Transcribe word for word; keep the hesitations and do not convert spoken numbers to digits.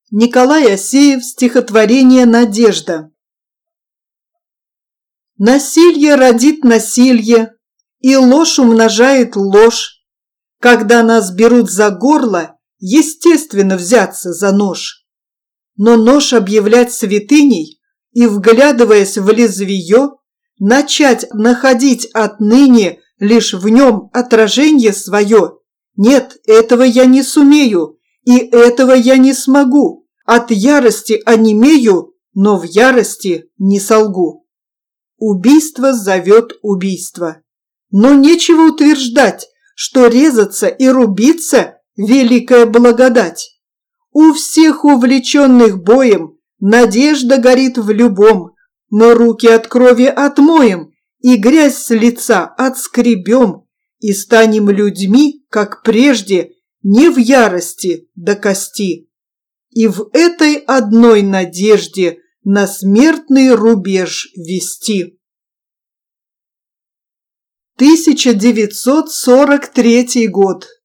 Николай Асеев, стихотворение «Надежда». Насилье родит насилье, и ложь умножает ложь. Когда нас берут за горло, естественно взяться за нож. Но нож объявлять святыней и, вглядываясь в лезвие, начать находить отныне лишь в нем отражение свое. Нет, этого я не сумею, и этого я не смогу. От ярости онемею, но в ярости не солгу. Убийство зовет убийство. Но нечего утверждать, что резаться и рубиться – великая благодать. У всех увлеченных боем надежда горит в любом. Мы руки от крови отмоем и грязь с лица отскребем и станем людьми, как прежде, не в ярости до кости. И в этой одной надежде на смертный рубеж вести. тысяча девятьсот сорок третий год.